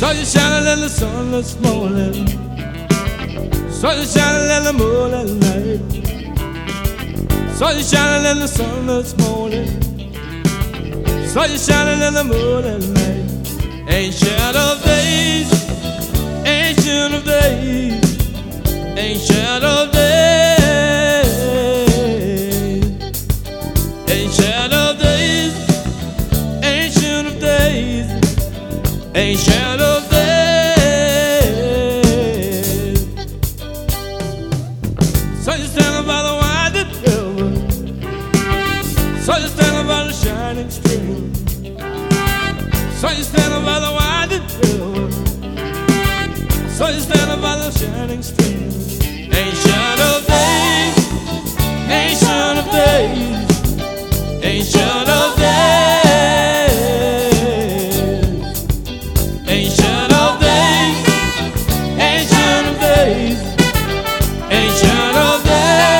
Saw you shining in the sun this morning. Saw you shining in the moonlit night. Saw you shining in the sun this morning. Saw you shining in the moonlit night. Ancient of days, ancient of days, ancient of days, ancient of days, ancient of days, ancient of days. Saw you standing by the winding river. Saw you standing by the shining stream. Saw you standing by the winding river. Saw you standing by the shining stream. Ancient of days, ancient of days, ancient of days, ancient of days, ancient of days, ancient of days.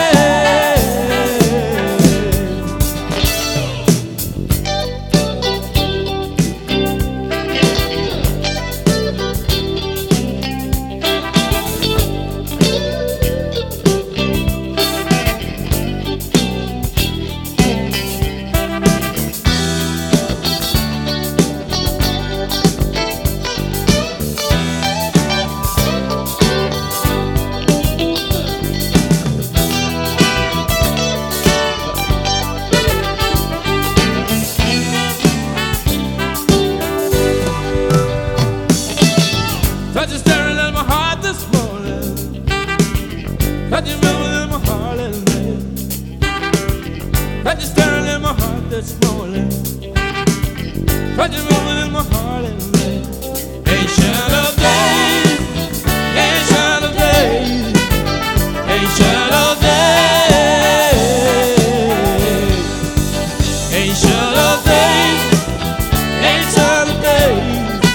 Got you staring at my heart this morning. Got you moving in my heart at night. Got you staring at my heart this morning. Got you moving in my heart at night. Ancient of days, ancient of days, ancient of days, ancient of days, ancient of days.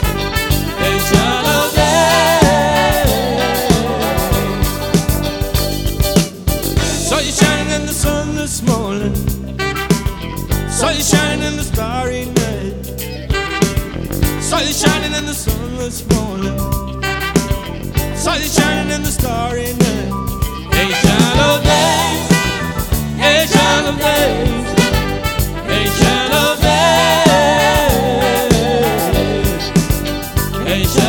Saw you shining in the sun this morning. Saw you shining in the starry night. Saw you shining in the sun this morning. Saw you shining in the starry night. Ancient of days, ancient of days, ancient of days, ancient